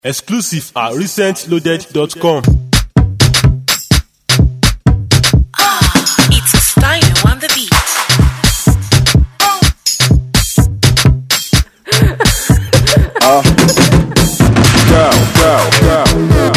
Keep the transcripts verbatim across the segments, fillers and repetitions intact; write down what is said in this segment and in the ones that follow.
Exclusive at recent loaded dot com. Ah, it's a style on the beat. uh, girl, girl, girl, girl.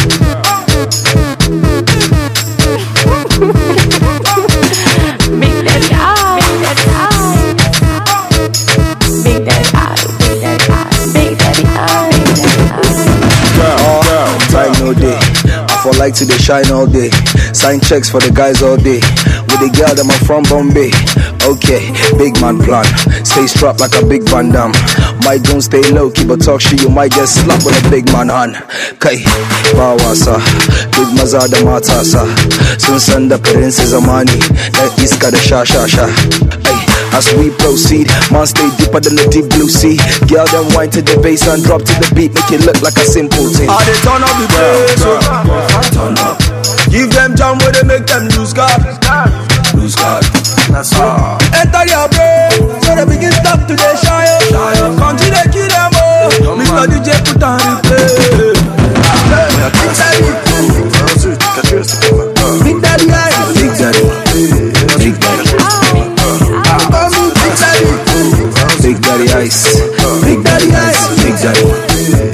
Big daddy eye, big daddy eye, big daddy eye, big daddy eye, big daddy eye. Girl, girl, time no day. I for like to dey shine all day. Sign checks for the guys all day. With the girl that I'm from Bombay. Okay, big man plan. Stay strapped like a big Van Damme. Might don't stay low, keep a talk shit. You might get slapped with a big man hand. Kai, Bawasa, big maza da matasa. Sun san da princess Amani. That iska da sha sha sha. Ay, as we proceed, man stay deeper than the deep blue sea. Girl them wine to the bass and drop to the beat, make it look like a simple thing. I they turn up the bass, so turn up. Give them jam where they make them lose guard, lose guard. That's all. Enter your brain, so they begin stop to the shine. Country they kill them all. Mister D J put on replay. Big daddy, big daddy, big daddy, big daddy, big daddy ice, big daddy ice, big daddy.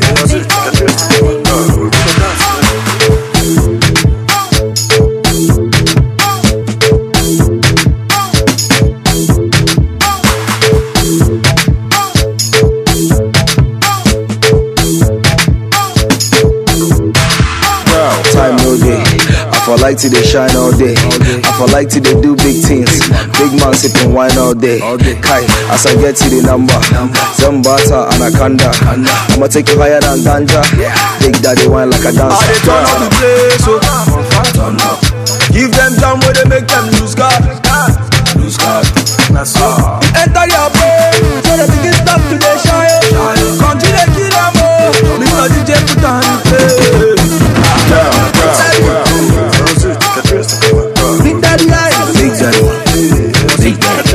Time no day. I for like to they shine all day. I for like to they do big things. Big man sipping wine all day. Kai, as I get to the number, Zambata Anaconda. I'ma take you higher than ganja. Big daddy wine like a dancer. I they turn up the place, so turn up. Give them jam where they make them lose guard, lose guard. That's all. Enter your brain, so they begin stop to the shine. Country they kill them all. Mister D J put on the play. Girl, girl, girl, girl. Big daddy ice, big daddy, big daddy,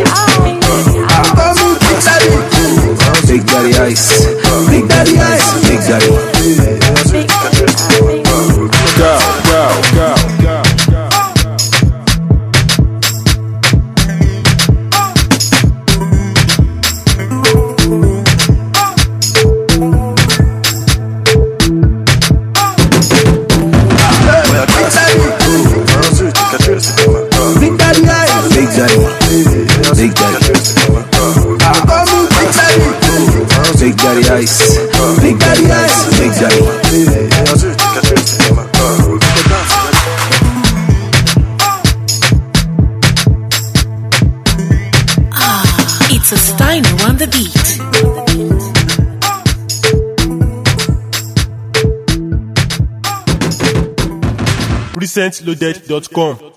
big daddy ice, big daddy ice, big daddy. Girl, girl, girl, girl. Big daddy ice, big daddy, big daddy, big daddy ice, big daddy ice, big daddy. Ah, it's a style on the beat. recent loaded dot com.